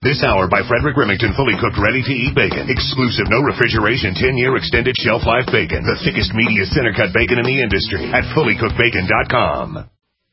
This hour by Frederick Remington, fully cooked, ready-to-eat bacon. Exclusive, no refrigeration, 10-year extended shelf life bacon. The thickest, meatiest, center-cut bacon in the industry at fullycookedbacon.com.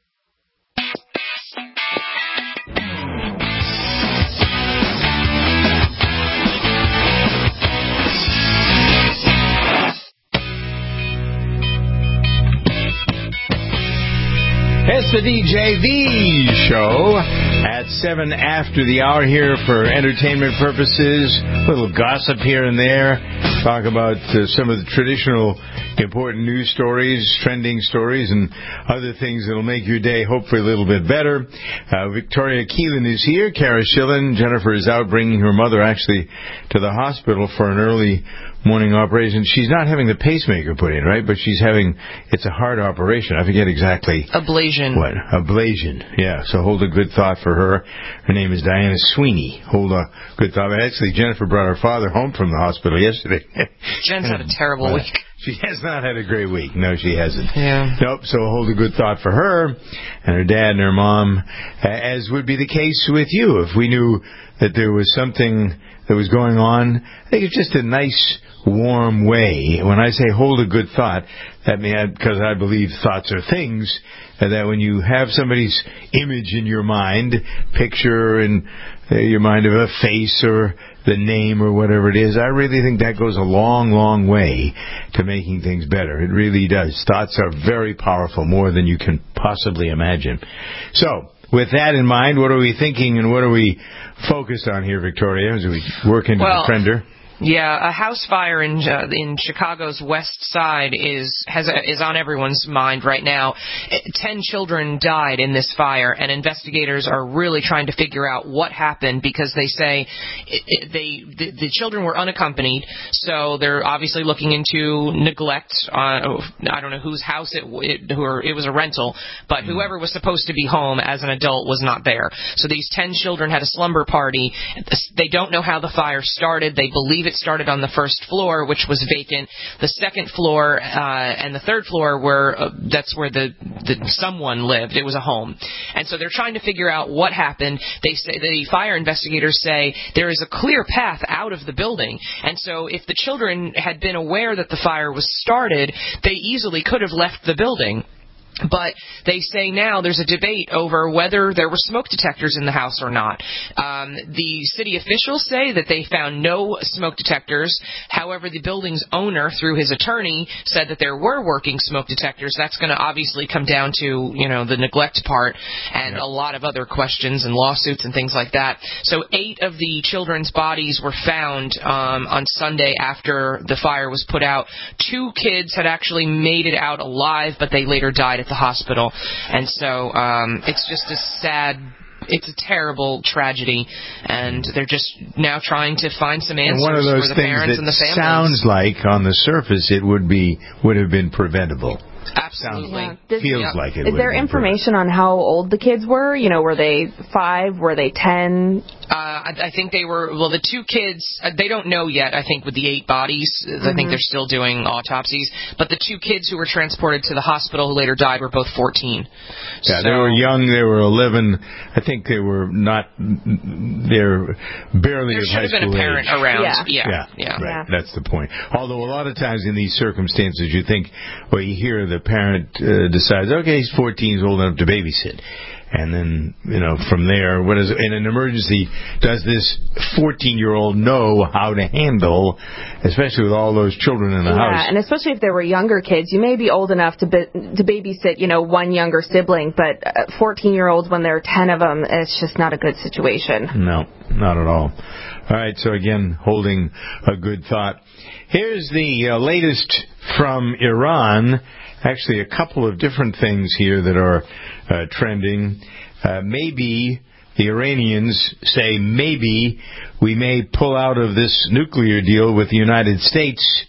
It's the DJ V Show at 7 after the hour here for entertainment purposes. A little gossip here and there. Talk about some of the traditional important news stories, trending stories, and other things that'll make your day hopefully a little bit better. Victoria Keelan is here. Kara Schillen. Jennifer is out bringing her mother actually to the hospital for an early morning operation. She's not having the pacemaker put in, right? But she's having, it's a heart operation. I forget exactly. Ablation. What? Ablation. Yeah. So hold a good thought for her. Her name is Diana Sweeney. Hold a good thought. Actually, Jennifer brought her father home from the hospital yesterday. Jen's had a terrible week. She has not had a great week. No, she hasn't. Yeah. Nope. So hold a good thought for her and her dad and her mom, as would be the case with you. If we knew that there was something that was going on, I think it's just a nice, warm way. When I say hold a good thought, that means, because I believe thoughts are things, that when you have somebody's image in your mind, picture in your mind of a face or the name or whatever it is, I really think that goes a long, long way to making things better. It really does. Thoughts are very powerful, more than you can possibly imagine. So, with that in mind, what are we thinking and what are we focused on here, Victoria, as we work into the trender? Yeah, a house fire in Chicago's West Side is on everyone's mind right now. 10 children died in this fire, and investigators are really trying to figure out what happened because they say the children were unaccompanied, so they're obviously looking into neglect. I don't know whose house it was a rental, but whoever was supposed to be home as an adult was not there. So these 10 children had a slumber party. They don't know how the fire started. They believe it started on the first floor, which was vacant. The second floor and the third floor that's where the someone lived. It was a home. And so they're trying to figure out what happened. They say, the fire investigators say there is a clear path out of the building. And so if the children had been aware that the fire was started, they easily could have left the building. But they say now there's a debate over whether there were smoke detectors in the house or not. The city officials say that they found no smoke detectors. However, the building's owner, through his attorney, said that there were working smoke detectors. That's going to obviously come down to, the neglect part and a lot of other questions and lawsuits and things like that. So 8 of the children's bodies were found on Sunday after the fire was put out. 2 kids had actually made it out alive, but they later died at the hospital. And so it's just it's a terrible tragedy, and they're just now trying to find some answers for the parents and the families. Sounds like on the surface it would have been preventable. Absolutely. Feels like it. Is there information on how old the kids were? Were they 5? Were they 10? I think they were, the 2 kids, they don't know yet, I think, with the 8 bodies. I think they're still doing autopsies. But the 2 kids who were transported to the hospital who later died were both 14. Yeah, they were young. They were 11. I think they were not, they're barely of high school age. There should have been a parent around. Yeah. Right. That's the point. Although a lot of times in these circumstances you think, you hear the parent decides, okay, he's 14, he's old enough to babysit. And then, from there, in an emergency, does this 14-year-old know how to handle, especially with all those children in the house? Yeah, and especially if there were younger kids. You may be old enough to babysit, one younger sibling, but 14-year-olds, when there are 10 of them, it's just not a good situation. No, not at all. All right, so again, holding a good thought. Here's the latest from Iran. Actually, a couple of different things here that are trending. Maybe the Iranians say maybe we may pull out of this nuclear deal with the United States.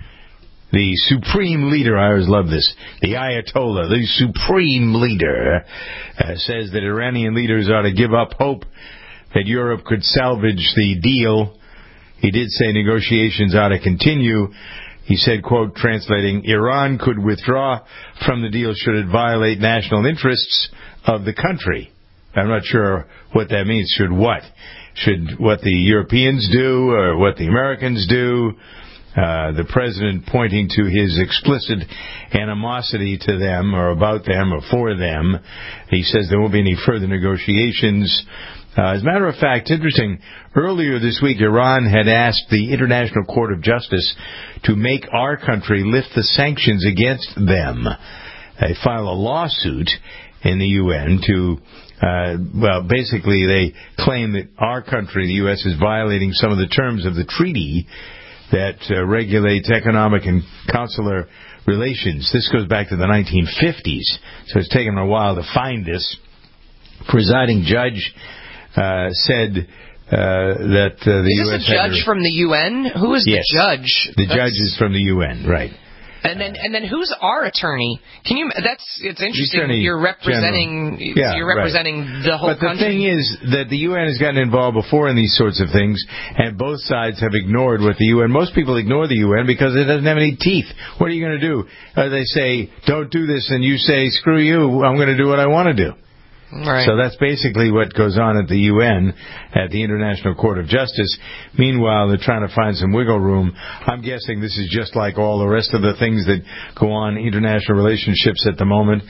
The supreme leader, I always love this, the Ayatollah, the supreme leader, says that Iranian leaders ought to give up hope that Europe could salvage the deal. He did say negotiations ought to continue. He said, quote, translating, Iran could withdraw from the deal should it violate national interests of the country. I'm not sure what that means. Should what? Should what the Europeans do or what the Americans do? The president pointing to his explicit animosity to them or about them or for them. He says there won't be any further negotiations. As a matter of fact, interesting, earlier this week Iran had asked the International Court of Justice to make our country lift the sanctions against them. They filed a lawsuit in the UN to, basically they claim that our country, the U.S., is violating some of the terms of the treaty that regulates economic and consular relations. This goes back to the 1950s, so it's taken a while to find this. Presiding judge said that the U.S. Is this a judge from the UN? Who is the judge? The judge is from the UN, right. And then who's our attorney? It's interesting. Attorney you're representing right. the whole country. But the thing is that the UN has gotten involved before in these sorts of things, and both sides have ignored what the UN. Most people ignore the UN because it doesn't have any teeth. What are you going to do? They say, don't do this, and you say, screw you, I'm going to do what I want to do. Right. So that's basically what goes on at the UN, at the International Court of Justice. Meanwhile, they're trying to find some wiggle room. I'm guessing this is just like all the rest of the things that go on in international relationships at the moment.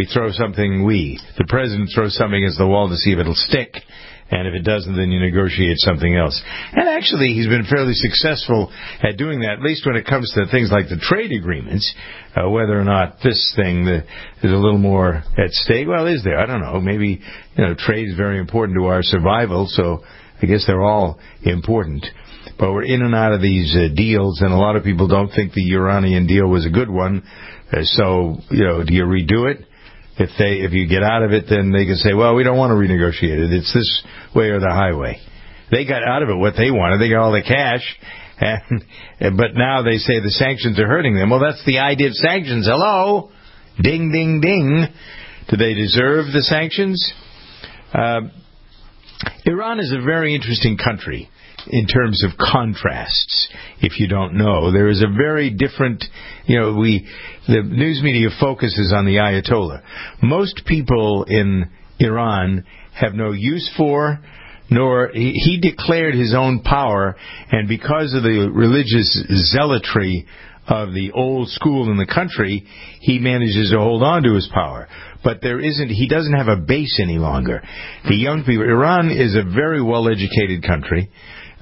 The president throws something against the wall to see if it'll stick. And if it doesn't, then you negotiate something else. And actually, he's been fairly successful at doing that, at least when it comes to things like the trade agreements, whether or not this thing is a little more at stake. Well, is there? I don't know. Maybe, trade is very important to our survival, so I guess they're all important. But we're in and out of these deals, and a lot of people don't think the Iranian deal was a good one. So, do you redo it? If you get out of it, then they can say, well, we don't want to renegotiate it. It's this way or the highway. They got out of it what they wanted. They got all the cash. But now they say the sanctions are hurting them. Well, that's the idea of sanctions. Hello? Ding, ding, ding. Do they deserve the sanctions? Iran is a very interesting country in terms of contrasts. If you don't know, there is a very different, the news media focuses on the Ayatollah. Most people in Iran have no use for, nor he declared his own power, and because of the religious zealotry of the old school in the country, he manages to hold on to his power. But he doesn't have a base any longer. The young people, Iran is a very well-educated country.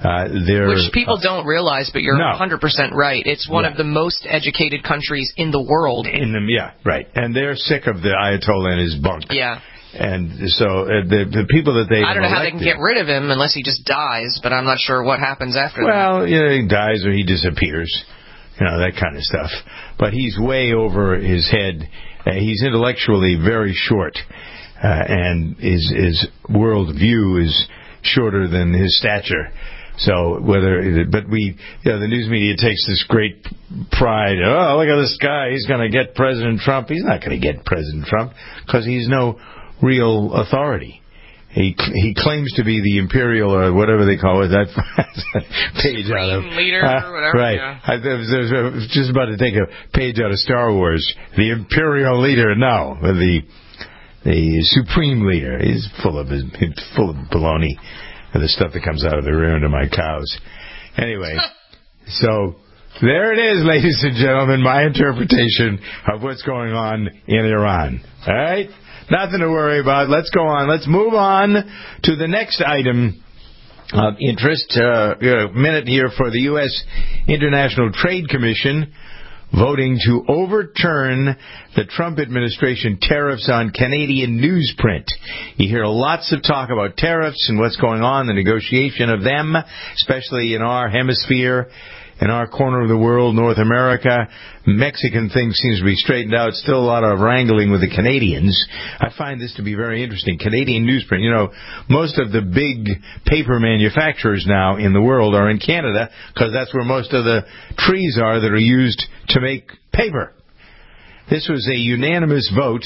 Which people don't realize, but you're 100% right. It's one of the most educated countries in the world. Right. And they're sick of the Ayatollah and his bunk. Yeah. And so the people that they I don't know how they can get rid of him unless he just dies, but I'm not sure what happens after that. Well, he dies or he disappears. That kind of stuff. But he's way over his head. He's intellectually very short. And his world view is shorter than his stature. So the news media takes this great pride. Oh, look at this guy. He's going to get President Trump. He's not going to get President Trump because he's no real authority. He claims to be the imperial or whatever they call it. That page out of leader or whatever. Right. Yeah. I was just about to take a page out of Star Wars. The imperial leader. No, the supreme leader. He's full of baloney. The stuff that comes out of the rear end of my cows. Anyway, so there it is, ladies and gentlemen, my interpretation of what's going on in Iran. All right? Nothing to worry about. Let's go on. Let's move on to the next item of interest. A minute here for the U.S. International Trade Commission voting to overturn the Trump administration tariffs on Canadian newsprint. You hear lots of talk about tariffs and what's going on, the negotiation of them, especially in our hemisphere, in our corner of the world, North America. Mexican thing seems to be straightened out. Still a lot of wrangling with the Canadians. I find this to be very interesting. Canadian newsprint. Most of the big paper manufacturers now in the world are in Canada because that's where most of the trees are that are used to make paper. This was a unanimous vote.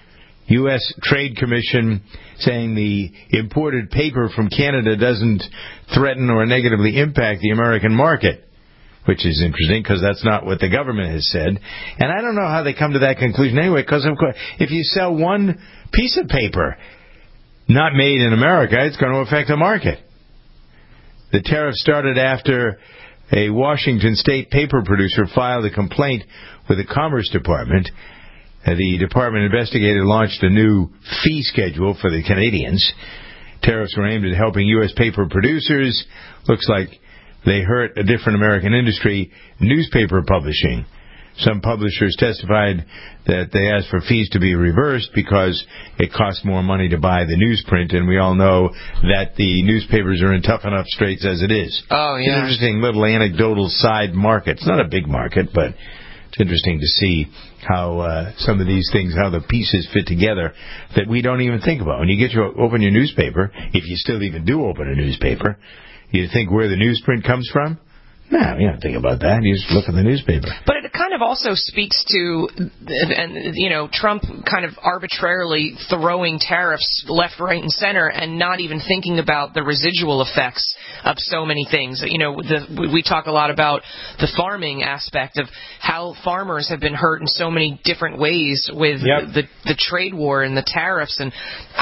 U.S. Trade Commission saying the imported paper from Canada doesn't threaten or negatively impact the American market, which is interesting because that's not what the government has said. And I don't know how they come to that conclusion anyway, because if you sell one piece of paper, not made in America, it's going to affect the market. The tariff started after a Washington state paper producer filed a complaint with the Commerce Department. The department investigator launched a new fee schedule for the Canadians. Tariffs were aimed at helping U.S. paper producers. Looks like they hurt a different American industry, newspaper publishing. Some publishers testified that they asked for fees to be reversed because it costs more money to buy the newsprint, and we all know that the newspapers are in tough enough straits as it is. Oh, yeah. It's an interesting little anecdotal side market. It's not a big market, but it's interesting to see how some of these things, how the pieces fit together that we don't even think about. When you open your newspaper, if you still even do open a newspaper, you think where the newsprint comes from? No, you don't think about that. You just look at the newspaper. But it kind of also speaks to, Trump kind of arbitrarily throwing tariffs left, right, and center and not even thinking about the residual effects of so many things. We talk a lot about the farming aspect of how farmers have been hurt in so many different ways with the trade war and the tariffs. And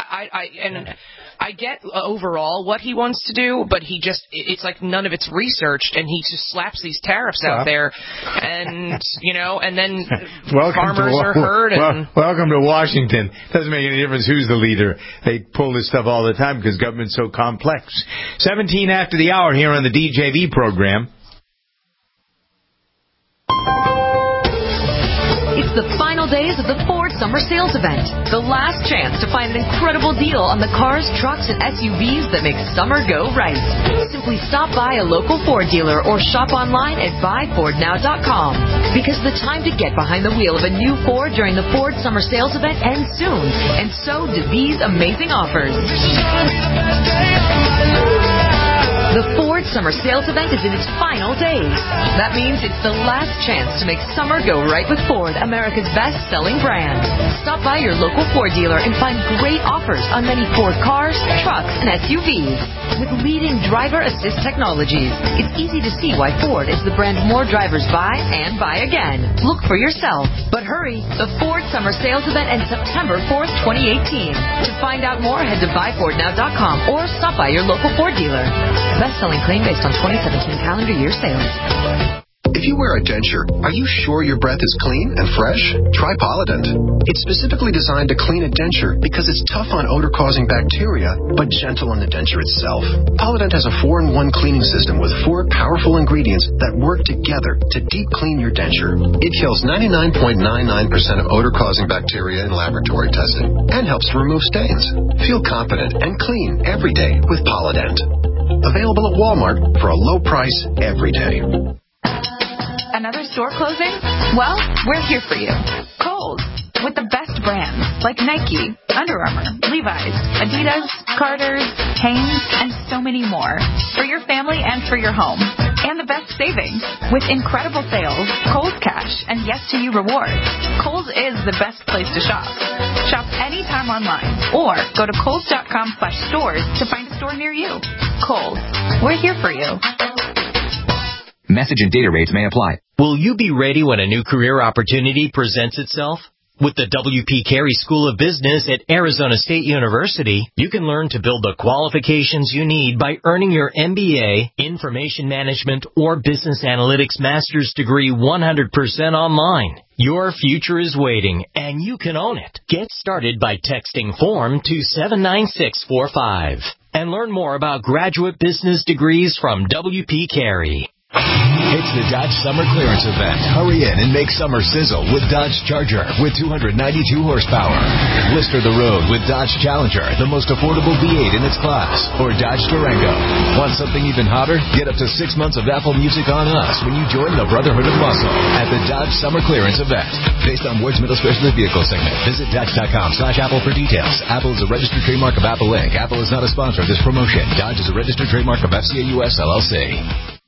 I get overall what he wants to do, but it's like none of it's researched, and he just slaps these tariffs out there, and then farmers are hurt. Welcome to Washington. Doesn't make any difference who's the leader. They pull this stuff all the time because government's so complex. 17 after the hour here on the DJV program. It's the final days of the Ford Summer Sales Event. The last chance to find an incredible deal on the cars, trucks, and SUVs that make summer go right. Simply stop by a local Ford dealer or shop online at buyfordnow.com. Because the time to get behind the wheel of a new Ford during the Ford Summer Sales Event ends soon. And so do these amazing offers. The Ford Summer Sales Event is in its final days. That means it's the last chance to make summer go right with Ford, America's best-selling brand. Stop by your local Ford dealer and find great offers on many Ford cars, trucks, and SUVs. With leading driver assist technologies, it's easy to see why Ford is the brand more drivers buy and buy again. Look for yourself. But hurry, the Ford Summer Sales Event ends September 4th, 2018. To find out more, head to buyfordnow.com or stop by your local Ford dealer. Best-selling claim based on 2017 calendar year sales. If you wear a denture, are you sure your breath is clean and fresh? Try Polident. It's specifically designed to clean a denture because it's tough on odor-causing bacteria, but gentle on the denture itself. Polident has a 4-in-1 cleaning system with 4 powerful ingredients that work together to deep clean your denture. It kills 99.99% of odor-causing bacteria in laboratory testing and helps to remove stains. Feel confident and clean every day with Polident. Available at Walmart for a low price every day. Another store closing? Well, we're here for you. Kohl's, with the best brands like Nike, Under Armour, Levi's, Adidas, Carter's, Hanes, and so many more. For your family and for your home. And the best savings. With incredible sales, Kohl's Cash, and Yes to You rewards. Kohl's is the best place to shop. Shop anytime online or go to Kohls.com/stores to find a store near you. Kohl's, we're here for you. Message and data rates may apply. Will you be ready when a new career opportunity presents itself? With the W.P. Carey School of Business at Arizona State University, you can learn to build the qualifications you need by earning your MBA, Information Management, or Business Analytics Master's degree 100% online. Your future is waiting, and you can own it. Get started by texting FORM to 79645 and learn more about graduate business degrees from W.P. Carey. It's the Dodge Summer Clearance Event. Hurry in and make summer sizzle with Dodge Charger with 292 horsepower. Blister the road with Dodge Challenger, the most affordable V8 in its class. Or Dodge Durango. Want something even hotter? Get up to 6 months of Apple Music on us when you join the Brotherhood of Muscle at the Dodge Summer Clearance Event. Based on Ward's Middle Specialist Vehicle segment. Visit Dodge.com/Apple for details. Apple is a registered trademark of Apple Inc. Apple is not a sponsor of this promotion. Dodge is a registered trademark of FCA US LLC.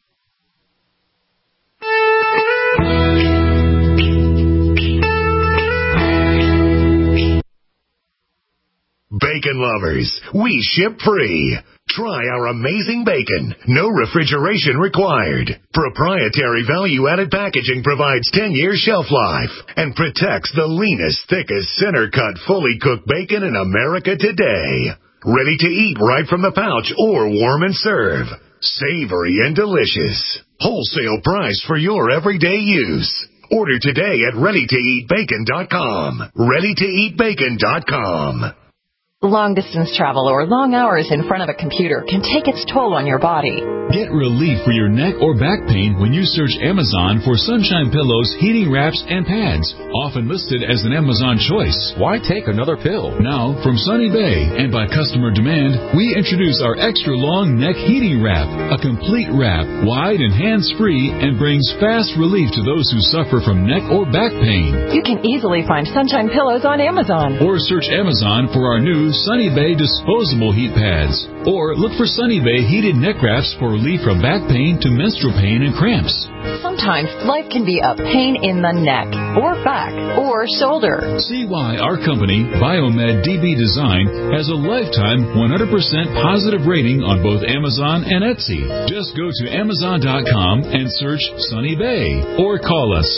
Bacon lovers, we ship free. Try our amazing bacon. No refrigeration required. Proprietary value-added packaging provides 10-year shelf life and protects the leanest, thickest, center-cut, fully cooked bacon in America today. Ready to eat right from the pouch or warm and serve. Savory and delicious. Wholesale price for your everyday use. Order today at ReadyToEatBacon.com. ReadyToEatBacon.com. Long-distance travel or long hours in front of a computer can take its toll on your body. Get relief for your neck or back pain when you search Amazon for Sunshine Pillows, heating wraps, and pads, often listed as an Amazon choice. Why take another pill? Now, from Sunny Bay and by customer demand, we introduce our extra-long neck heating wrap, a complete wrap, wide and hands-free, and brings fast relief to those who suffer from neck or back pain. You can easily find Sunshine Pillows on Amazon. Or search Amazon for our new Sunny Bay disposable heat pads. Or look for Sunny Bay heated neck wraps for relief from back pain to menstrual pain and cramps. Sometimes life can be a pain in the neck, or back, or shoulder. See why our company, Biomed DB Design, has a lifetime 100% positive rating on both Amazon and Etsy. Just go to Amazon.com and search Sunny Bay. Or call us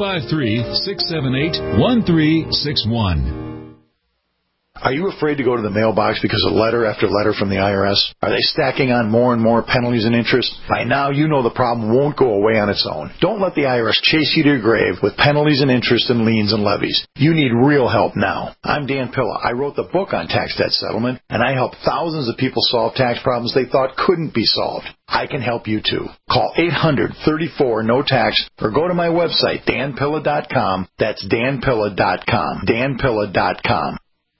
253-678-1361. Are you afraid to go to the mailbox because of letter after letter from the IRS? Are they stacking on more and more penalties and interest? By now, you know the problem won't go away on its own. Don't let the IRS chase you to your grave with penalties and interest and liens and levies. You need real help now. I'm Dan Pilla. I wrote the book on tax debt settlement, and I help thousands of people solve tax problems they thought couldn't be solved. I can help you too. Call 800-34-NO-TAX or go to my website, danpilla.com. That's danpilla.com. danpilla.com.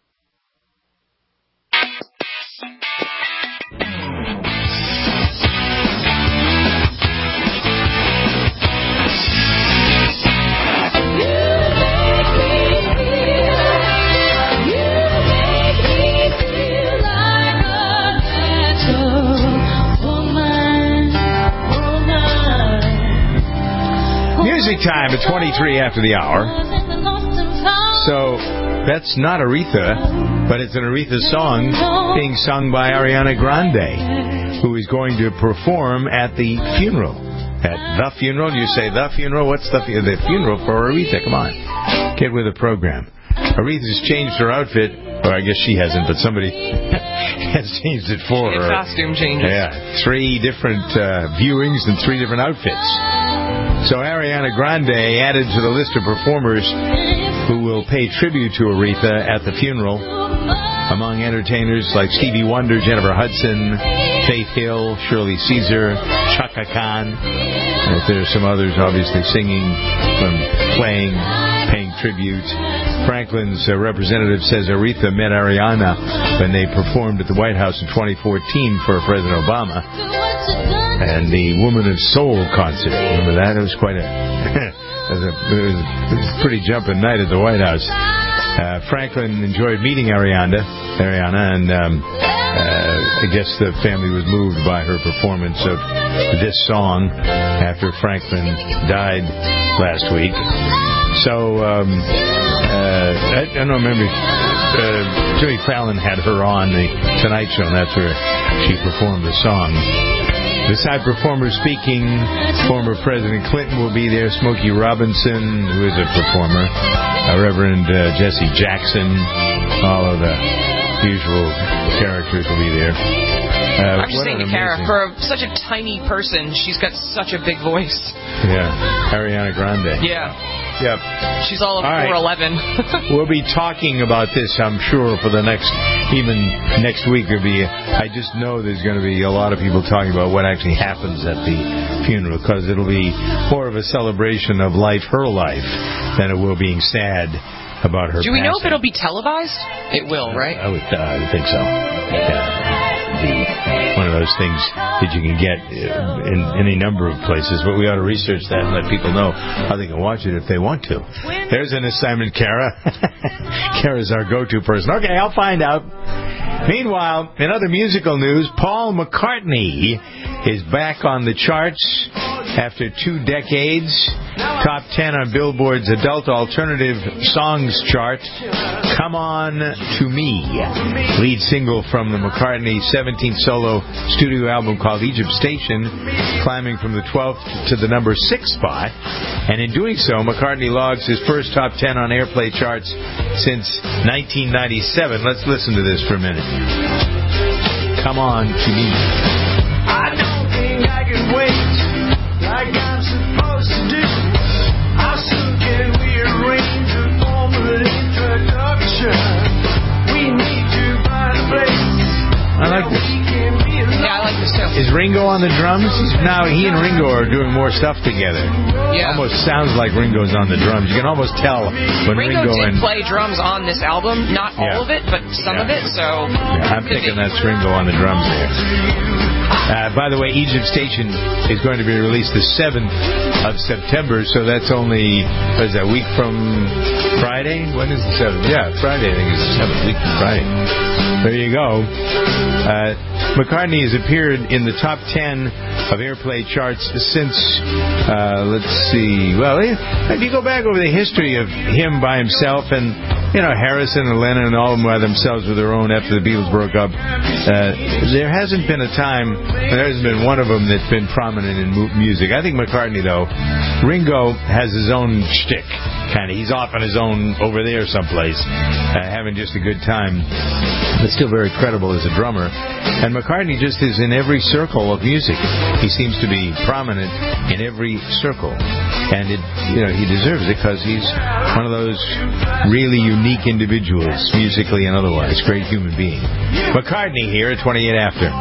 Music time at 23 after the hour. So that's not Aretha, but it's an Aretha song being sung by Ariana Grande, who is going to perform at the funeral. At the funeral? You say the funeral? What's the funeral for Aretha? Come on. Get with the program. Aretha's changed her outfit. Or I guess she hasn't, but somebody has changed it for her. Costume changes. Yeah. 3 different viewings and 3 different outfits. So Ariana Grande added to the list of performers who will pay tribute to Aretha at the funeral. Among entertainers like Stevie Wonder, Jennifer Hudson, Faith Hill, Shirley Caesar, Chaka Khan. And there's some others obviously singing, playing, paying tribute. Franklin's representative says Aretha met Ariana when they performed at the White House in 2014 for President Obama. And the Woman of Soul concert. Remember that? It was quite it was a pretty jumping night at the White House. Franklin enjoyed meeting Ariana, and I guess the family was moved by her performance of this song after Franklin died last week. So, I don't remember. Jimmy Fallon had her on the Tonight Show, and that's where she performed the song. Beside performers speaking, former President Clinton will be there, Smokey Robinson, who is a performer, Reverend Jesse Jackson, all of the usual characters will be there. I'm just saying to Kara, for such a tiny person, she's got such a big voice. Yeah, Ariana Grande. Yeah. Yep. She's all of 4'11". We'll be talking about this, I'm sure, for the even next week. I just know there's going to be a lot of people talking about what actually happens at the funeral, because it'll be more of a celebration of her life, than it will being sad about her Do we passing. know if it'll be televised? It will, right? I would think so. Yeah. One of those things that you can get in any number of places, but we ought to research that and let people know how they can watch it if they want to. There's an assignment, Kara. Kara's our go-to person. Okay, I'll find out. Meanwhile, in other musical news, Paul McCartney is back on the charts after 2 decades. Top 10 on Billboard's Adult Alternative Songs chart. Come On To Me, lead single from the McCartney 17th solo studio album called Egypt Station, climbing from the 12th to the number 6 spot. And in doing so, McCartney logs his first top 10 on airplay charts since 1997. Let's listen to this for a minute. Come On To Me. I don't think I can wait like I'm supposed to do. How soon can we arrange a formal introduction? We need to find a place. I like this. Yeah, I like this too. Is Ringo on the drums? Now he and Ringo are doing more stuff together. Yeah. Almost sounds like Ringo's on the drums. You can almost tell when Ringo Ringo did and play drums on this album, not all of it, but some of it. So I'm thinking that's Ringo on the drums there. By the way, Egypt Station is going to be released the 7th of September, so that's only, what is that, week from Friday? When is the 7th? Yeah, Friday, I think it's the 7th, week from Friday. There you go. McCartney has appeared in the top 10 of airplay charts since, let's see, well, if you go back over the history of him by himself, and, you know, Harrison and Lennon and all of them by themselves with their own after the Beatles broke up, there hasn't been a time, there hasn't been one of them that's been prominent in music. I think McCartney, though, Ringo has his own shtick, kind of. He's off on his own over there someplace, having just a good time, but still very credible as a drummer. And McCartney just is in every circle of music. He seems to be prominent in every circle. And he deserves it because he's one of those really unique individuals, musically and otherwise. Great human being. McCartney here at 28 after.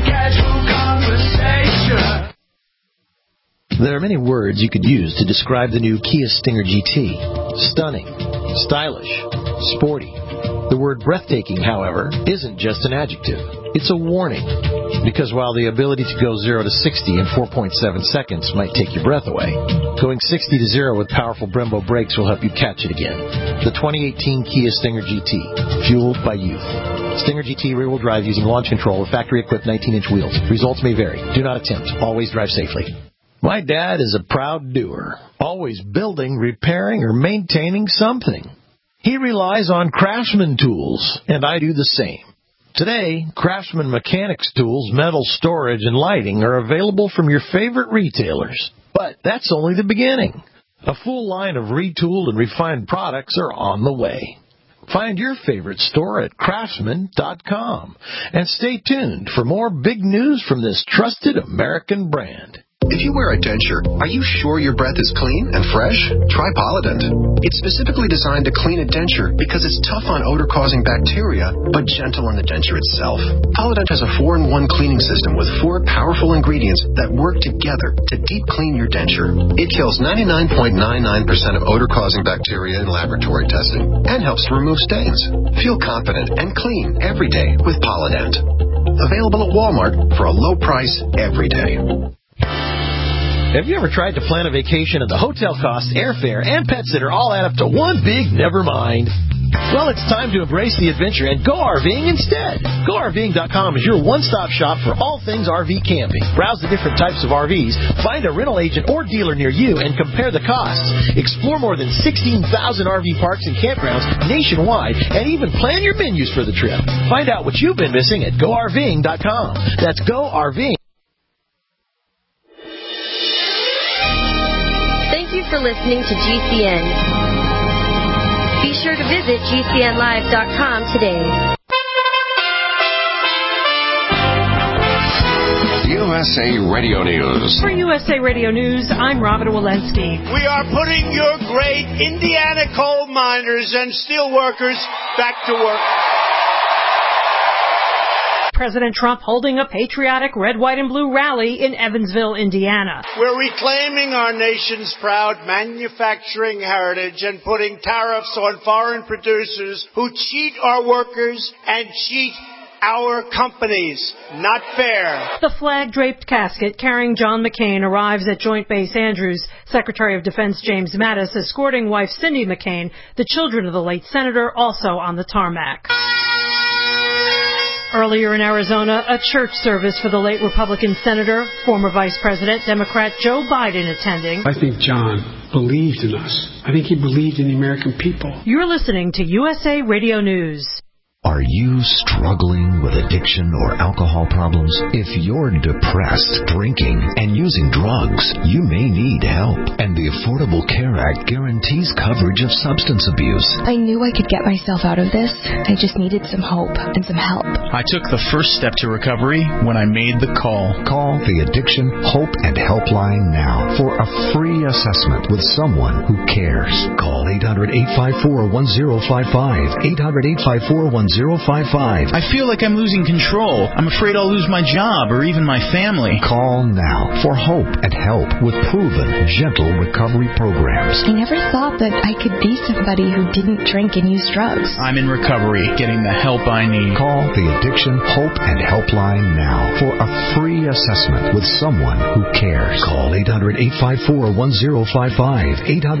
There are many words you could use to describe the new Kia Stinger GT. Stunning, stylish, sporty. The word breathtaking, however, isn't just an adjective. It's a warning. Because while the ability to go 0 to 60 in 4.7 seconds might take your breath away, going 60 to 0 with powerful Brembo brakes will help you catch it again. The 2018 Kia Stinger GT, fueled by youth. Stinger GT rear-wheel drive using launch control with factory-equipped 19-inch wheels. Results may vary. Do not attempt. Always drive safely. My dad is a proud doer, always building, repairing, or maintaining something. He relies on Craftsman tools, and I do the same. Today, Craftsman mechanics tools, metal storage, and lighting are available from your favorite retailers. But that's only the beginning. A full line of retooled and refined products are on the way. Find your favorite store at Craftsman.com. And stay tuned for more big news from this trusted American brand. If you wear a denture, are you sure your breath is clean and fresh? Try Polident. It's specifically designed to clean a denture because it's tough on odor-causing bacteria, but gentle on the denture itself. Polident has a 4-in-1 cleaning system with 4 powerful ingredients that work together to deep clean your denture. It kills 99.99% of odor-causing bacteria in laboratory testing and helps to remove stains. Feel confident and clean every day with Polident. Available at Walmart for a low price every day. Have you ever tried to plan a vacation and the hotel costs, airfare, and pet sitter all add up to one big never mind? Well, it's time to embrace the adventure and go RVing instead. GoRVing.com is your one-stop shop for all things RV camping. Browse the different types of RVs, find a rental agent or dealer near you, and compare the costs. Explore more than 16,000 RV parks and campgrounds nationwide, and even plan your menus for the trip. Find out what you've been missing at GoRVing.com. That's GoRVing. Thank you for listening to GCN. Be sure to visit GCNlive.com today. USA Radio News. For USA Radio News, I'm Robin Walensky. We are putting your great Indiana coal miners and steel workers back to work. President Trump holding a patriotic red, white, and blue rally in Evansville, Indiana. We're reclaiming our nation's proud manufacturing heritage and putting tariffs on foreign producers who cheat our workers and cheat our companies. Not fair. The flag-draped casket carrying John McCain arrives at Joint Base Andrews. Secretary of Defense James Mattis escorting wife Cindy McCain, the children of the late senator, also on the tarmac. Earlier in Arizona, a church service for the late Republican Senator, former Vice President, Democrat Joe Biden attending. I think John believed in us. I think he believed in the American people. You're listening to USA Radio News. Are you struggling with addiction or alcohol problems? If you're depressed, drinking, and using drugs, you may need help. And the Affordable Care Act guarantees coverage of substance abuse. I knew I could get myself out of this. I just needed some hope and some help. I took the first step to recovery when I made the call. Call the Addiction Hope and Helpline now for a free assessment with someone who cares. Call 800-854-1055. 800-854-1055. I feel like I'm losing control. I'm afraid I'll lose my job or even my family. Call now for hope and help with proven, gentle recovery programs. I never thought that I could be somebody who didn't drink and use drugs. I'm in recovery, getting the help I need. Call the Addiction Hope and Helpline now for a free assessment with someone who cares. Call 800-854-1055.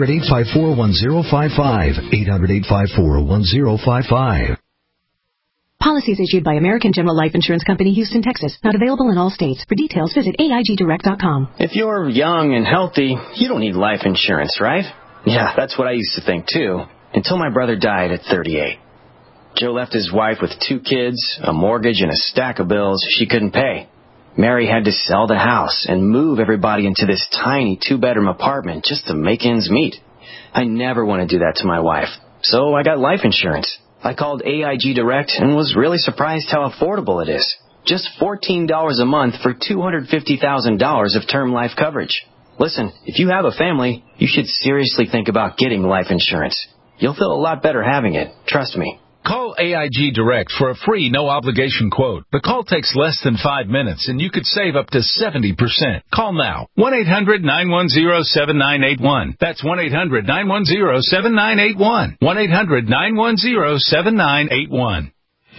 800-854-1055. 800-854-1055. Policies issued by American General Life Insurance Company, Houston, Texas. Not available in all states. For details, visit AIGDirect.com. If you're young and healthy, you don't need life insurance, right? Yeah, that's what I used to think, too, until my brother died at 38. Joe left his wife with 2 kids, a mortgage, and a stack of bills she couldn't pay. Mary had to sell the house and move everybody into this tiny 2-bedroom apartment just to make ends meet. I never want to do that to my wife, so I got life insurance. I called AIG Direct and was really surprised how affordable it is. Just $14 a month for $250,000 of term life coverage. Listen, if you have a family, you should seriously think about getting life insurance. You'll feel a lot better having it, trust me. Call AIG Direct for a free, no-obligation quote. The call takes less than 5 minutes, and you could save up to 70%. Call now. 1-800-910-7981. That's 1-800-910-7981. 1-800-910-7981.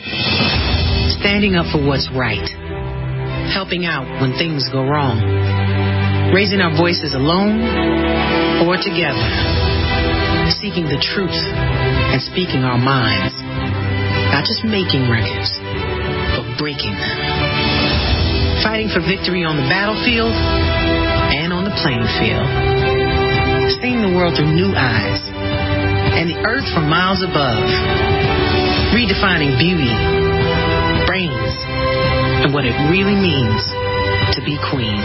Standing up for what's right. Helping out when things go wrong. Raising our voices alone or together. Seeking the truth and speaking our minds. Not just making records, but breaking them. Fighting for victory on the battlefield and on the playing field. Seeing the world through new eyes and the earth from miles above. Redefining beauty, brains, and what it really means to be queen.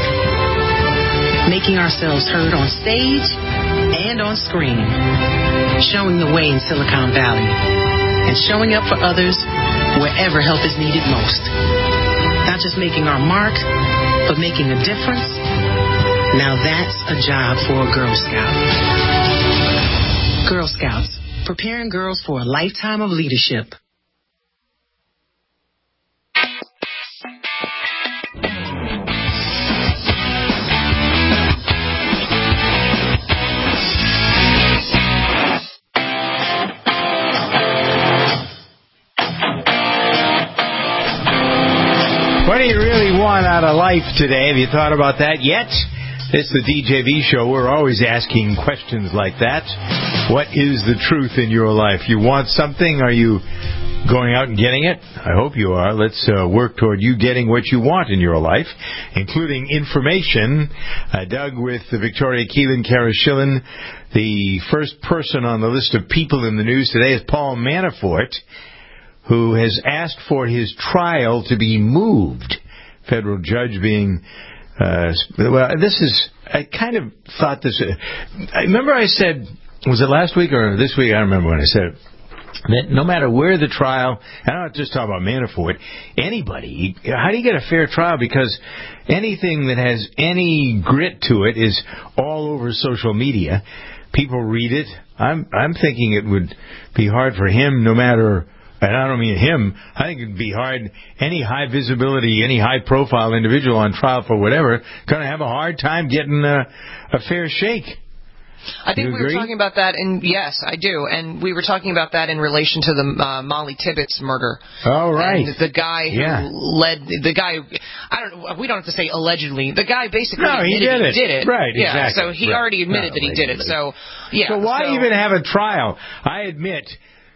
Making ourselves heard on stage and on screen. Showing the way in Silicon Valley. And showing up for others wherever help is needed most. Not just making our mark, but making a difference. Now that's a job for a Girl Scout. Girl Scouts, preparing girls for a lifetime of leadership. What do you really want out of life today? Have you thought about that yet? It's the DJV show. We're always asking questions like that. What is the truth in your life? You want something? Are you going out and getting it? I hope you are. Let's work toward you getting what you want in your life, including information. Doug with the Victoria Keelan Kara-Schillen. The first person on the list of people in the news today is Paul Manafort, who has asked for his trial to be moved. Federal judge being, this is, I kind of thought this, I remember I said, was it last week or this week? I don't remember when I said it, that no matter where the trial, and I'm not just talking about Manafort, anybody, how do you get a fair trial? Because anything that has any grit to it is all over social media. People read it. I'm thinking it would be hard for him, no matter, and I don't mean him, I think it'd be hard, any high visibility, any high profile individual on trial for whatever, going to have a hard time getting a fair shake. I think we were talking about that, and yes, I do. And we were talking about that in relation to the Molly Tibbetts murder. Oh, right. And the guy who led the guy. I don't know. We don't have to say allegedly. The guy basically admitted he did it. Right. Yeah. Exactly. So he already admitted that he did it. So yeah. So why even have a trial? I admit.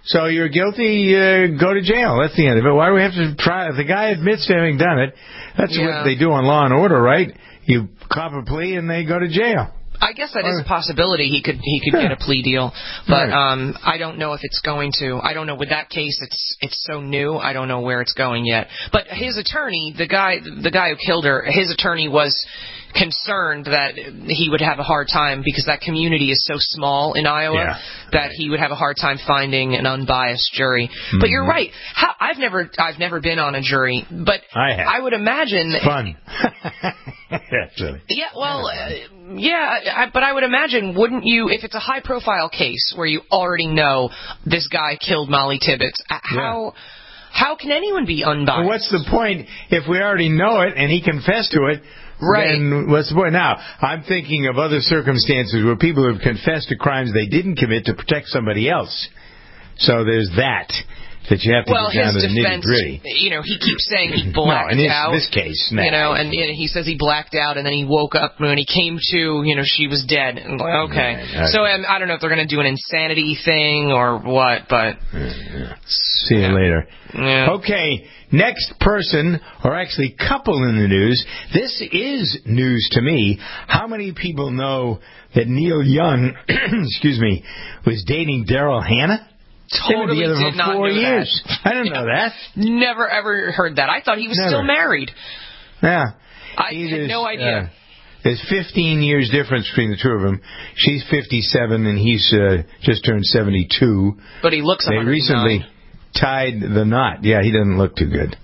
So you're guilty, go to jail. That's the end of it. Why do we have to try? If the guy admits to having done it, that's what they do on Law and Order, right? You cop a plea and they go to jail. I guess that is a possibility. He could get a plea deal, but I don't know if it's going to. I don't know with that case. It's so new. I don't know where it's going yet. But his attorney, the guy who killed her, his attorney was concerned that he would have a hard time because that community is so small in Iowa that he would have a hard time finding an unbiased jury. Mm-hmm. But you're right. I've never been on a jury, but I would imagine it's fun. Actually. Yeah, well, but I would imagine, wouldn't you, if it's a high-profile case where you already know this guy killed Molly Tibbetts, how can anyone be unbiased? Well, what's the point if we already know it and he confessed to it? Right. Then what's the point? Now, I'm thinking of other circumstances where people have confessed to crimes they didn't commit to protect somebody else. So there's that you have to get down to the nitty-gritty. You know, he keeps saying he blacked out. In this case, you know, and he says he blacked out, and then he woke up when he came to, she was dead. And like, okay. So I don't know if they're going to do an insanity thing or what, but... See you later. Yeah. Okay, next person, or actually couple in the news. This is news to me. How many people know that Neil Young, was dating Daryl Hannah? Totally did not know that. I didn't know that. Never ever heard that. I thought he was still married. Yeah. I had no idea. There's 15 years difference between the two of them. She's 57 and he's just turned 72. But he looks 109. They recently tied the knot. Yeah, he doesn't look too good.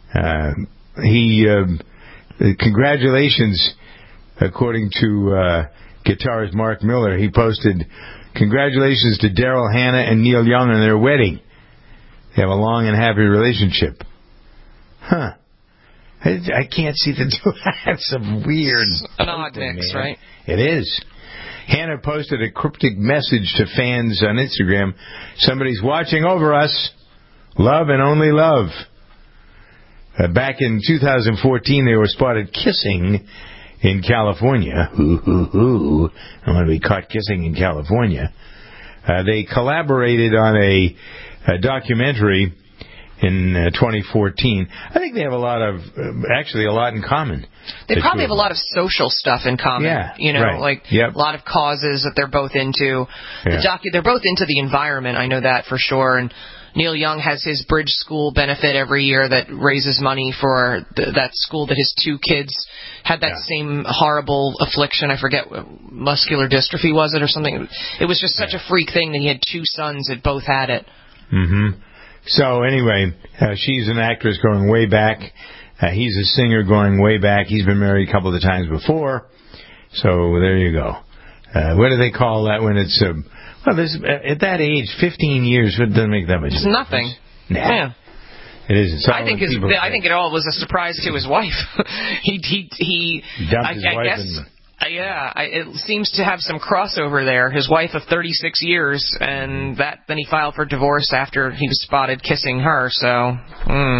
Congratulations, according to guitarist Mark Miller, he posted, "Congratulations to Daryl Hannah and Neil Young on their wedding. They have a long and happy relationship." Huh. I can't see the two. That's some weird... An odd mix, right? It is. Hannah posted a cryptic message to fans on Instagram. "Somebody's watching over us. Love and only love." Back in 2014, they were spotted kissing in California. I want to be caught kissing in California. They collaborated on a documentary in 2014. I think they have a lot in common. They probably have a lot of social stuff in common. Yeah, right. A lot of causes that they're both into. Yeah. They're both into the environment. I know that for sure. And Neil Young has his Bridge School benefit every year that raises money for that school that his two kids had that same horrible affliction. I forget, muscular dystrophy was it or something? It was just such a freak thing that he had two sons that both had it. Mm-hmm. So anyway, she's an actress going way back. He's a singer going way back. He's been married a couple of times before. So there you go. What do they call that when it's... at that age, 15 years, it doesn't make that much difference. It's nothing. Nah. Yeah. It isn't. I think it all was a surprise to his wife. he dumped his wife. It seems to have some crossover there. His wife of 36 years, and then he filed for divorce after he was spotted kissing her. So, I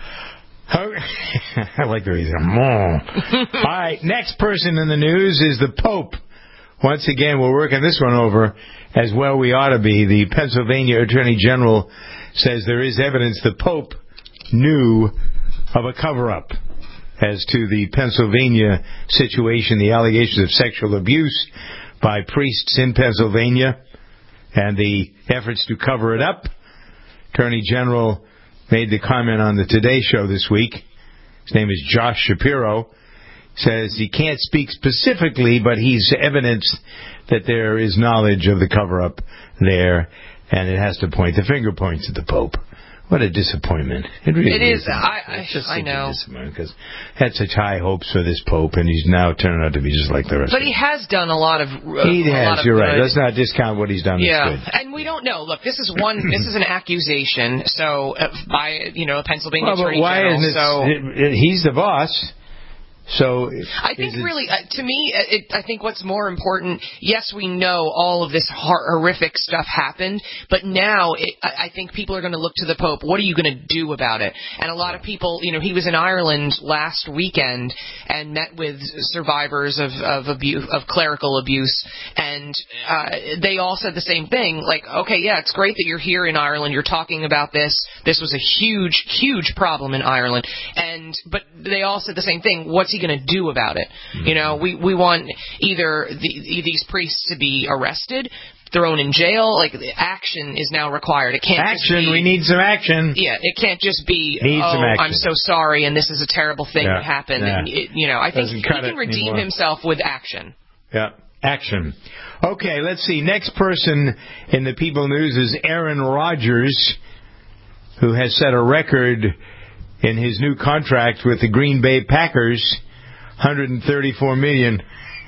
like the reason. All right, next person in the news is the Pope. Once again, we're working this one over as well. We ought to be. The Pennsylvania Attorney General says there is evidence the Pope knew of a cover-up as to the Pennsylvania situation, the allegations of sexual abuse by priests in Pennsylvania, and the efforts to cover it up. Attorney General made the comment on the Today Show this week. His name is Josh Shapiro. Says he can't speak specifically, but he's evidenced that there is knowledge of the cover-up there, and it has to point. The finger points at the Pope. What a disappointment. It really is. I know. Because had such high hopes for this Pope, and he's now turning out to be just like the rest of them. But he has done a lot of you're right. Let's not discount what he's done. Yeah, and we don't know. Look, this is an accusation, so by a Pennsylvania Attorney General. He's the boss. So I think really, to me, I think what's more important, yes, we know all of this horrific stuff happened, but now I think people are going to look to the Pope. What are you going to do about it? And a lot of people, he was in Ireland last weekend and met with survivors of abuse, of clerical abuse, and they all said the same thing. Like, okay, yeah, it's great that you're here in Ireland. You're talking about this. This was a huge, huge problem in Ireland, but they all said the same thing. What's he going to do about it? Mm-hmm. We want either these priests to be arrested, thrown in jail. Like, action is now required. It can't action. Just be, we need some action. Yeah, it can't just be. I'm so sorry, and this is a terrible thing that happened. Yeah. And I think he can redeem himself with action. Yeah, action. Okay, let's see. Next person in the People News is Aaron Rodgers, who has set a record in his new contract with the Green Bay Packers. $134 million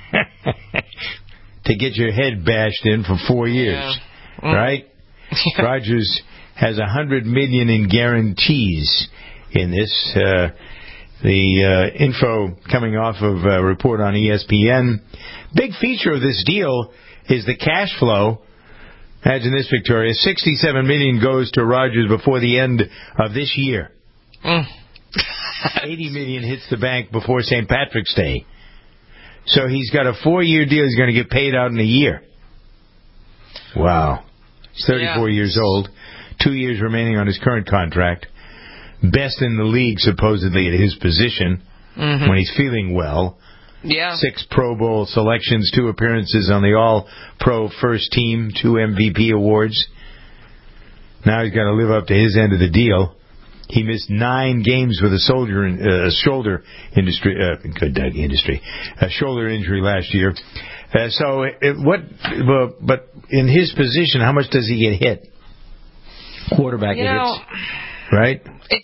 to get your head bashed in for 4 years, right? Rodgers has $100 million in guarantees in this. The info coming off of a report on ESPN. Big feature of this deal is the cash flow. Imagine this, Victoria. $67 million goes to Rodgers before the end of this year. $80 million hits the bank before St. Patrick's Day. So he's got a 4-year deal. He's going to get paid out in a year. Wow. He's 34 years old. 2 years remaining on his current contract. Best in the league, supposedly, at his position when he's feeling well. Yeah. 6 Pro Bowl selections, 2 appearances on the All-Pro first team, 2 MVP awards. Now he's got to live up to his end of the deal. He missed 9 games with a shoulder injury last year. But in his position, how much does he get hit? Quarterback hits, right?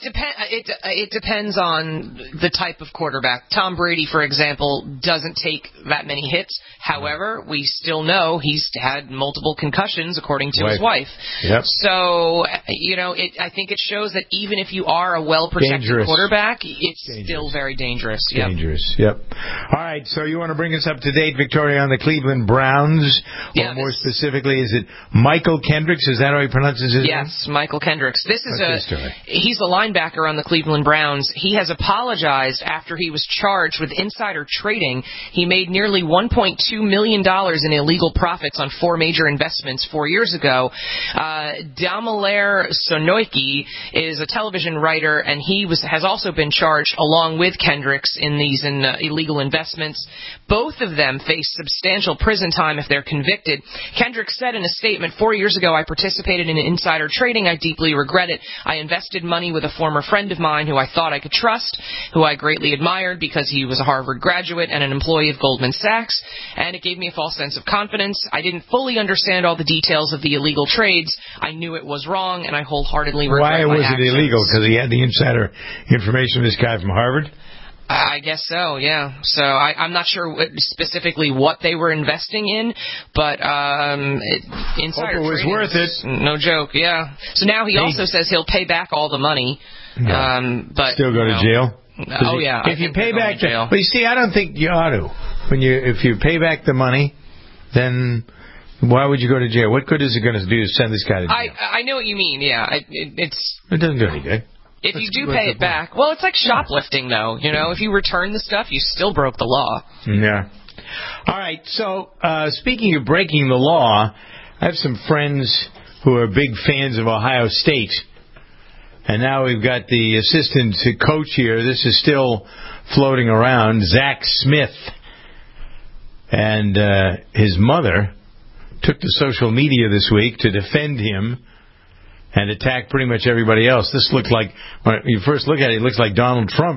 It depends on the type of quarterback. Tom Brady, for example, doesn't take that many hits. However, we still know he's had multiple concussions, according to his wife. Yep. So, I think it shows that even if you are a well-protected quarterback, it's still very dangerous. Yep. Dangerous, yep. All right, so you want to bring us up to date, Victoria, on the Cleveland Browns? Or more specifically, is it Michael Kendricks? Is that how he pronounces his name? Yes, Michael Kendricks. He's the linebacker on the Cleveland Browns. He has apologized after he was charged with insider trading. He made nearly $1.2 million in illegal profits on 4 major investments 4 years ago. Damolaire Sonoiki is a television writer, and he has also been charged along with Kendricks in these illegal investments. Both of them face substantial prison time if they're convicted. Kendricks said in a statement, 4 years ago, I participated in insider trading. I deeply regret it. I invested money with a former friend of mine who I thought I could trust, who I greatly admired because he was a Harvard graduate and an employee of Goldman Sachs, and it gave me a false sense of confidence. I didn't fully understand all the details of the illegal trades. I knew it was wrong, and I wholeheartedly regret my actions. Why was it illegal? Because he had the insider information of this guy from Harvard? I guess so, yeah. So I'm not sure specifically what they were investing in, but insider trading was worth it. No joke, yeah. So now he also says he'll pay back all the money, but still go to jail. If you pay back well, you see, I don't think you ought to. If you pay back the money, then why would you go to jail? What good is it going to do to send this guy to jail? I know what you mean. Yeah, it doesn't do any good. If you do pay it back, well, it's like shoplifting, though. If you return the stuff, you still broke the law. Yeah. All right. So, speaking of breaking the law, I have some friends who are big fans of Ohio State. And now we've got the assistant coach here. This is still floating around, Zach Smith. And his mother took to social media this week to defend him and attack pretty much everybody else. This looks like, when you first look at it, it looks like Donald Trump.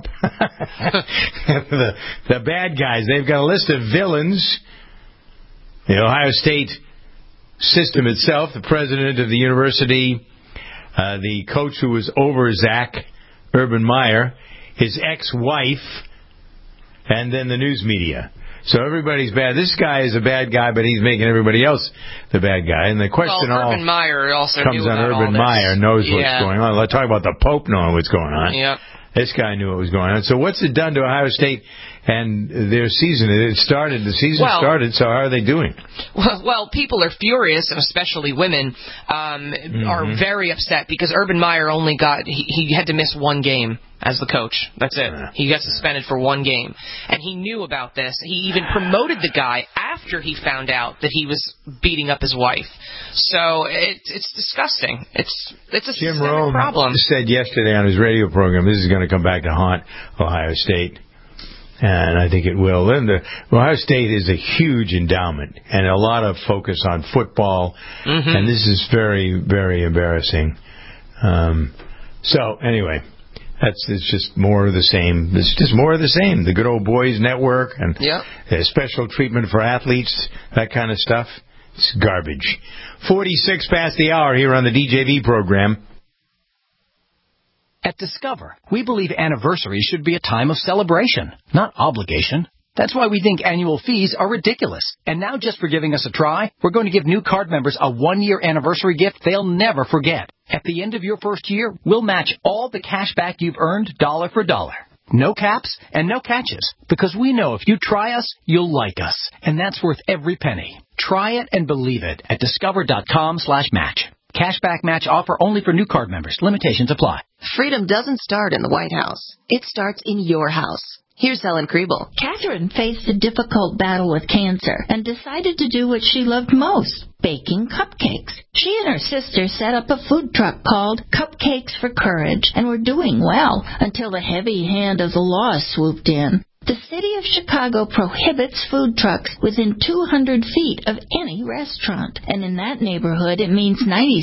The bad guys. They've got a list of villains. The Ohio State system itself, the president of the university, the coach who was over Zach, Urban Meyer, his ex-wife, and then the news media. So everybody's bad. This guy is a bad guy, but he's making everybody else the bad guy. And the question Urban Meyer also comes knew on about Urban Meyer, knows what's going on. Let's talk about the Pope knowing what's going on. Yep. This guy knew what was going on. So what's it done to Ohio State And their season, the season started, so how are they doing? Well, people are furious, and especially women are very upset because Urban Meyer only he had to miss one game as the coach. That's it. He got suspended for one game. And he knew about this. He even promoted the guy after he found out that he was beating up his wife. So it's disgusting. It's a Jim Rome problem. Said yesterday on his radio program, this is going to come back to haunt Ohio State. And I think it will. And Ohio State is a huge endowment and a lot of focus on football. And this is very, very embarrassing. So, anyway, it's just more of the same. It's just more of the same. The Good Old Boys Network and special treatment for athletes, that kind of stuff. It's garbage. 46 past the hour here on the DJV program. At Discover, we believe anniversaries should be a time of celebration, not obligation. That's why we think annual fees are ridiculous. And now, just for giving us a try, we're going to give new card members a one-year anniversary gift they'll never forget. At the end of your first year, we'll match all the cash back you've earned dollar for dollar. No caps and no catches, because we know if you try us, you'll like us. And that's worth every penny. Try it and believe it at discover.com/match. Cashback match offer only for new card members. Limitations apply. Freedom doesn't start in the White House. It starts in your house. Here's Helen Kriebel. Catherine faced a difficult battle with cancer and decided to do what she loved most, baking cupcakes. She and her sister set up a food truck called Cupcakes for Courage and were doing well until the heavy hand of the law swooped in. The city of Chicago prohibits food trucks within 200 feet of any restaurant. And in that neighborhood, it means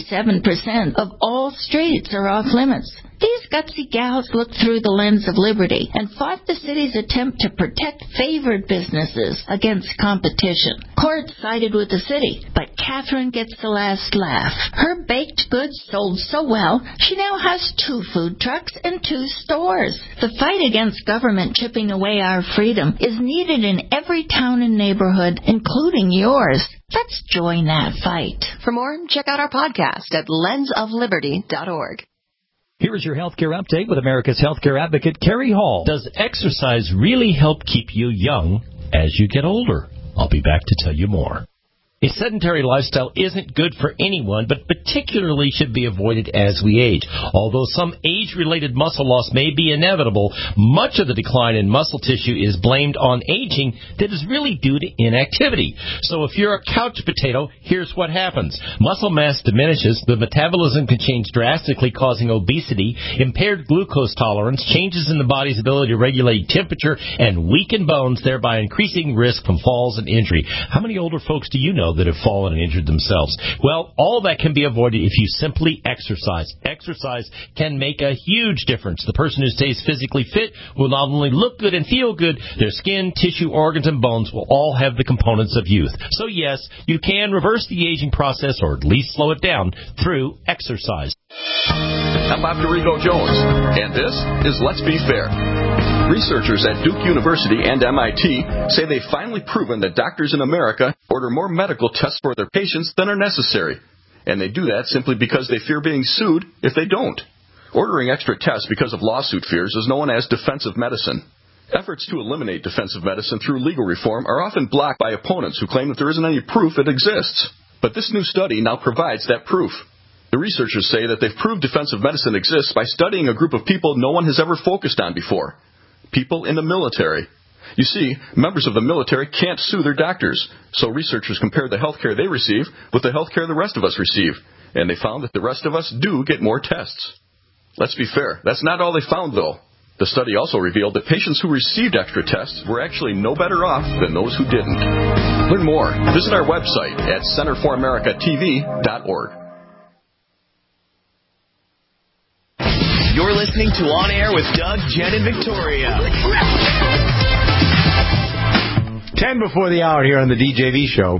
97% of all streets are off limits. These gutsy gals looked through the lens of liberty and fought the city's attempt to protect favored businesses against competition. Court sided with the city, but Catherine gets the last laugh. Her baked goods sold so well, she now has 2 food trucks and 2 stores. The fight against government chipping away our freedom is needed in every town and neighborhood, including yours. Let's join that fight. For more, check out our podcast at lensofliberty.org. Here is your healthcare update with America's healthcare advocate, Carrie Hall. Does exercise really help keep you young as you get older? I'll be back to tell you more. A sedentary lifestyle isn't good for anyone, but particularly should be avoided as we age. Although some age-related muscle loss may be inevitable, much of the decline in muscle tissue is blamed on aging that is really due to inactivity. So if you're a couch potato, here's what happens. Muscle mass diminishes, the metabolism can change drastically, causing obesity, impaired glucose tolerance, changes in the body's ability to regulate temperature, and weaken bones, thereby increasing risk from falls and injury. How many older folks do you know that have fallen and injured themselves? Well, all that can be avoided if you simply exercise. Exercise can make a huge difference. The person who stays physically fit will not only look good and feel good, their skin, tissue, organs, and bones will all have the components of youth. So yes, you can reverse the aging process, or at least slow it down, through exercise. I'm Dr. Rico Jones, and this is Let's Be Fair. Researchers at Duke University and MIT say they've finally proven that doctors in America order more medical tests for their patients than are necessary. And they do that simply because they fear being sued if they don't. Ordering extra tests because of lawsuit fears is known as defensive medicine. Efforts to eliminate defensive medicine through legal reform are often blocked by opponents who claim that there isn't any proof it exists. But this new study now provides that proof. The researchers say that they've proved defensive medicine exists by studying a group of people no one has ever focused on before. People in the military. You see, members of the military can't sue their doctors, so researchers compared the health care they receive with the health care the rest of us receive, and they found that the rest of us do get more tests. Let's be fair, that's not all they found, though. The study also revealed that patients who received extra tests were actually no better off than those who didn't. Learn more. Visit our website at centerforamericatv.org. You're listening to On Air with Doug, Jen, and Victoria. 10 before the hour here on the DJV show.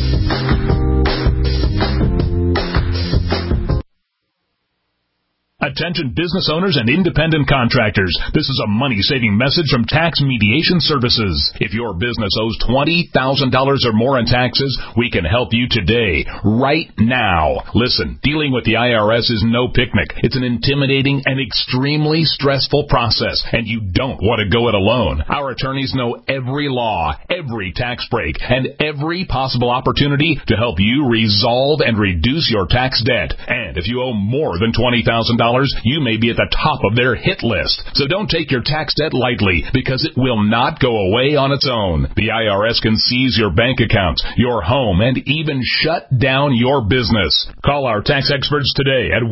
A Attention business owners and independent contractors. This is a money-saving message from Tax Mediation Services. If your business owes $20,000 or more in taxes, we can help you today, right now. Listen, dealing with the IRS is no picnic. It's an intimidating and extremely stressful process, and you don't want to go it alone. Our attorneys know every law, every tax break, and every possible opportunity to help you resolve and reduce your tax debt. And if you owe more than $20,000, you may be at the top of their hit list. So don't take your tax debt lightly, because it will not go away on its own. The IRS can seize your bank accounts, your home, and even shut down your business. Call our tax experts today at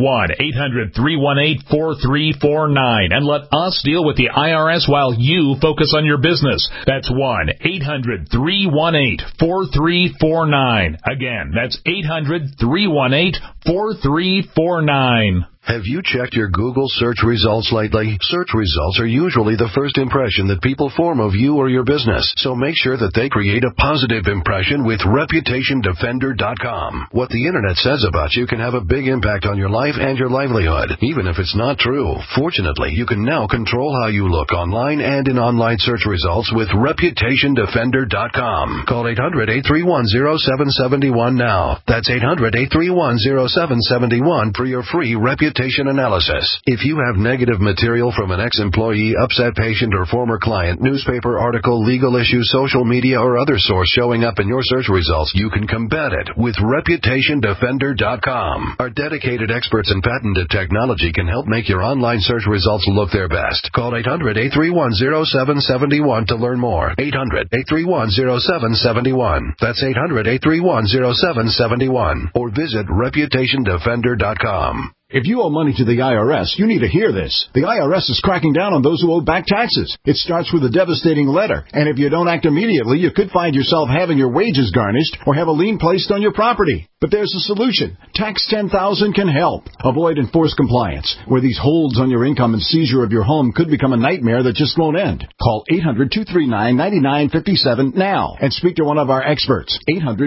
1-800-318-4349 and let us deal with the IRS while you focus on your business. That's 1-800-318-4349. Again, that's 800-318-4349. Have you checked your Google search results lately? Search results are usually the first impression that people form of you or your business, so make sure that they create a positive impression with ReputationDefender.com. What the Internet says about you can have a big impact on your life and your livelihood, even if it's not true. Fortunately, you can now control how you look online and in online search results with ReputationDefender.com. Call 800-831-0771 now. That's 800-831-0771 for your free reputation analysis. If you have negative material from an ex-employee, upset patient, or former client, newspaper article, legal issue, social media, or other source showing up in your search results, you can combat it with ReputationDefender.com. Our dedicated experts in patented technology can help make your online search results look their best. Call 800-831-0771 to learn more. 800-831-0771. That's 800-831-0771. Or visit ReputationDefender.com. If you owe money to the IRS, you need to hear this. The IRS is cracking down on those who owe back taxes. It starts with a devastating letter, and if you don't act immediately, you could find yourself having your wages garnished or have a lien placed on your property. But there's a solution. Tax 10,000 can help. Avoid enforced compliance, where these holds on your income and seizure of your home could become a nightmare that just won't end. Call 800-239-9957 now and speak to one of our experts.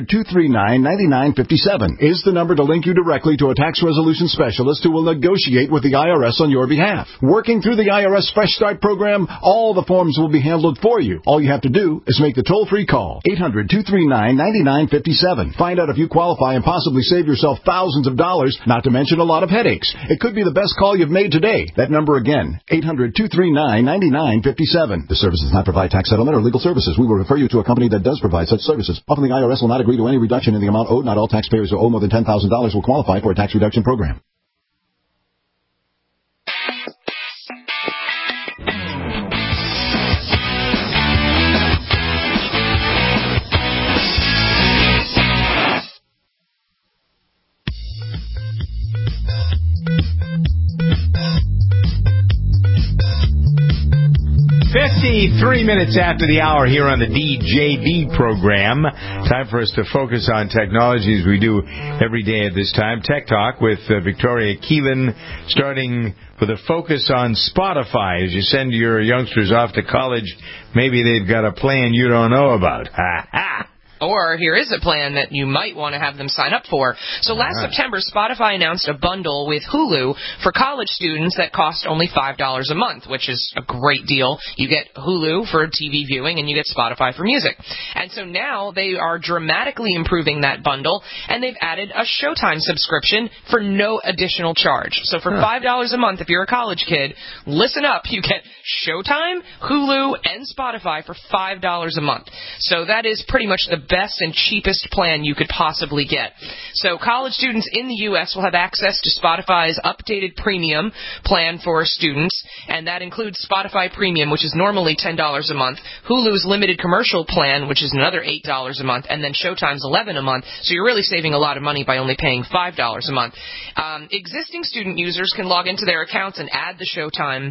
800-239-9957 is the number to link you directly to a tax resolution specialist who will negotiate with the IRS on your behalf. Working through the IRS Fresh Start program, all the forms will be handled for you. All you have to do is make the toll-free call. 800-239-9957. Find out if you qualify and possibly save yourself thousands of dollars, not to mention a lot of headaches. It could be the best call you've made today. That number again, 800-239-9957. The service does not provide tax settlement or legal services. We will refer you to a company that does provide such services. Often the IRS will not agree to any reduction in the amount owed. Not all taxpayers who owe more than $10,000 will qualify for a tax reduction program. 53 minutes after the hour here on the DJB program. Time for us to focus on technology as we do every day at this time. Tech Talk with Victoria Keelan, starting with a focus on Spotify. As you send your youngsters off to college, maybe they've got a plan you don't know about. Ha ha! Or here is a plan that you might want to have them sign up for. So last September, Spotify announced a bundle with Hulu for college students that cost only $5 a month, which is a great deal. You get Hulu for TV viewing, and you get Spotify for music. And so now they are dramatically improving that bundle, and they've added a Showtime subscription for no additional charge. So for $5 a month, if you're a college kid, listen up. You get Showtime, Hulu, and Spotify for $5 a month. So that is pretty much the best and cheapest plan you could possibly get. So college students in the U.S. will have access to Spotify's updated premium plan for students, and that includes Spotify Premium, which is normally $10 a month, Hulu's limited commercial plan, which is another $8 a month, and then Showtime's $11 a month. So you're really saving a lot of money by only paying $5 a month. Existing student users can log into their accounts and add the Showtime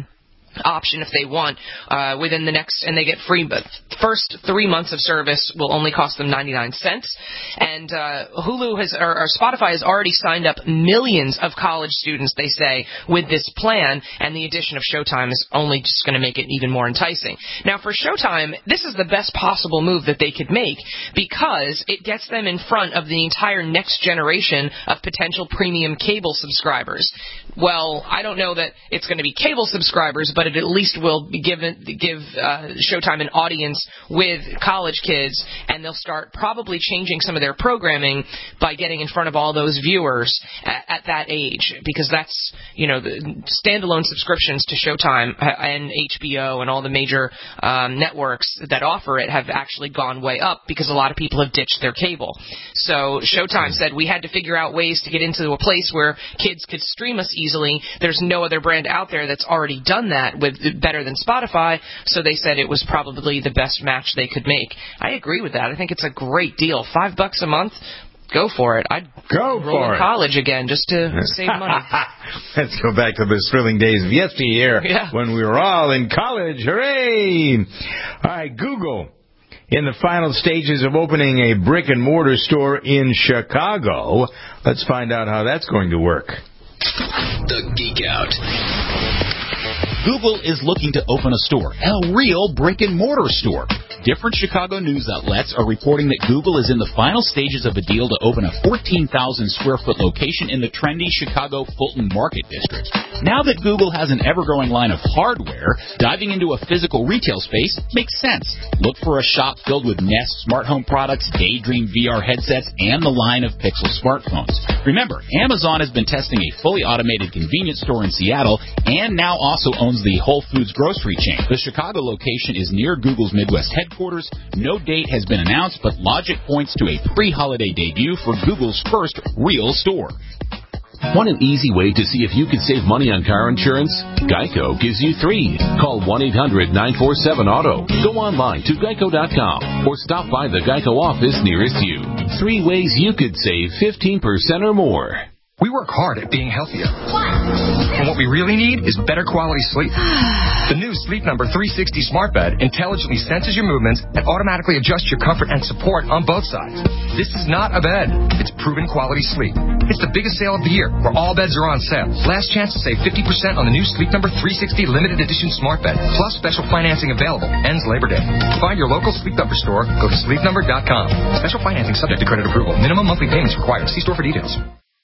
option if they want within the next, and they get free, but first 3 months of service will only cost them 99 cents. And Hulu or Spotify has already signed up millions of college students, they say, with this plan, and the addition of Showtime is only just going to make it even more enticing. Now, for Showtime, this is the best possible move that they could make, because it gets them in front of the entire next generation of potential premium cable subscribers. Well, I don't know that it's going to be cable subscribers, but it at least will give Showtime an audience with college kids, and they'll start probably changing some of their programming by getting in front of all those viewers at that age, because that's, the standalone subscriptions to Showtime and HBO and all the major networks that offer it have actually gone way up because a lot of people have ditched their cable. So Showtime said we had to figure out ways to get into a place where kids could stream us easily. There's no other brand out there that's already done that with better than Spotify, so they said it was probably the best match they could make. I agree with that. I think it's a great deal. $5 a month, go for it. I'd go for it. College again just to save money. Let's go back to the thrilling days of yesteryear when we were all in college. Hooray! All right, Google, in the final stages of opening a brick-and-mortar store in Chicago. Let's find out how that's going to work. The Geek Out. Google is looking to open a store, a real brick-and-mortar store. Different Chicago news outlets are reporting that Google is in the final stages of a deal to open a 14,000-square-foot location in the trendy Chicago Fulton Market District. Now that Google has an ever-growing line of hardware, diving into a physical retail space makes sense. Look for a shop filled with Nest smart home products, Daydream VR headsets, and the line of Pixel smartphones. Remember, Amazon has been testing a fully automated convenience store in Seattle and now also owns the Whole Foods grocery chain. The Chicago location is near Google's Midwest headquarters. No date has been announced, but logic points to a pre-holiday debut for Google's first real store. Want an easy way to see if you could save money on car insurance? Geico gives you 3. Call 1-800-947-AUTO. Go online to geico.com or stop by the Geico office nearest you. 3 ways you could save 15% or more. We work hard at being healthier. And what we really need is better quality sleep. The new Sleep Number 360 smart bed intelligently senses your movements and automatically adjusts your comfort and support on both sides. This is not a bed. It's proven quality sleep. It's the biggest sale of the year, where all beds are on sale. Last chance to save 50% on the new Sleep Number 360 limited edition smart bed, plus special financing available. Ends Labor Day. Find your local Sleep Number store. Go to sleepnumber.com. Special financing subject to credit approval. Minimum monthly payments required. See store for details.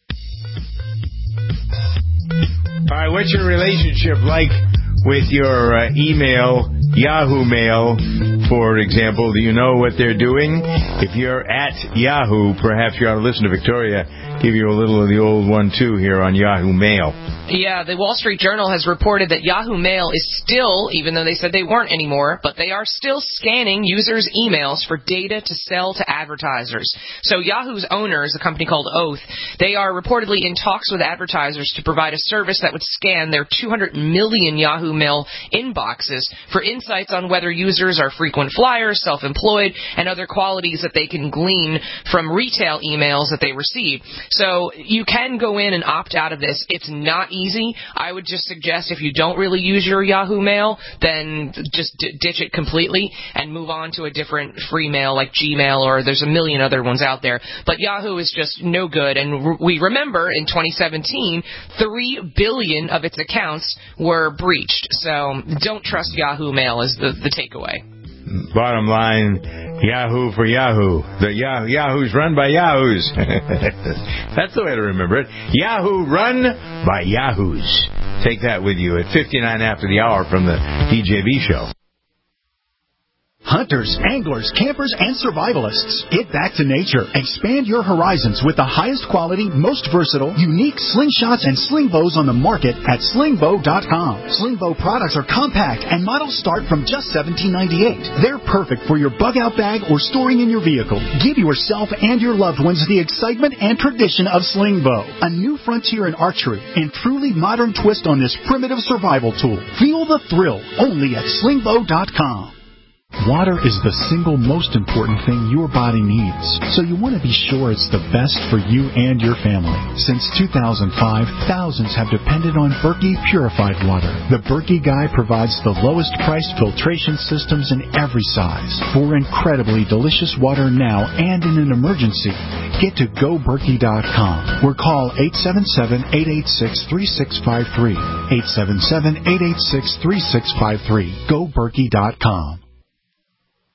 All right, what's your relationship like with your email, Yahoo Mail, for example? Do you know what they're doing? If you're at Yahoo, perhaps you ought to listen to Victoria give you a little of the old one, too, here on Yahoo Mail. Yeah, the Wall Street Journal has reported that Yahoo Mail is still, even though they said they weren't anymore, but they are still scanning users' emails for data to sell to advertisers. So Yahoo's owners, a company called Oath, they are reportedly in talks with advertisers to provide a service that would scan their 200 million Yahoo Mail inboxes for insights on whether users are frequent flyers, self-employed, and other qualities that they can glean from retail emails that they receive. So you can go in and opt out of this. It's not easy. I would just suggest if you don't really use your Yahoo Mail, then just ditch it completely and move on to a different free mail like Gmail, or there's a million other ones out there. But Yahoo is just no good. And we remember in 2017, 3 billion of its accounts were breached. So don't trust Yahoo Mail is the takeaway. Bottom line, Yahoo for Yahoo. The Yahoo's run by Yahoos. That's the way to remember it. Yahoo run by Yahoos. Take that with you at 59 after the hour from the DJB show. Hunters, anglers, campers, and survivalists. Get back to nature. Expand your horizons with the highest quality, most versatile, unique slingshots and sling bows on the market at slingbow.com. Slingbow products are compact and models start from just $17.98. They're perfect for your bug-out bag or storing in your vehicle. Give yourself and your loved ones the excitement and tradition of Slingbow, a new frontier in archery and truly modern twist on this primitive survival tool. Feel the thrill only at slingbow.com. Water is the single most important thing your body needs, so you want to be sure it's the best for you and your family. Since 2005, thousands have depended on Berkey purified water. The Berkey Guy provides the lowest priced filtration systems in every size. For incredibly delicious water now and in an emergency, get to GoBerkey.com or call 877-886-3653. 877-886-3653. GoBerkey.com.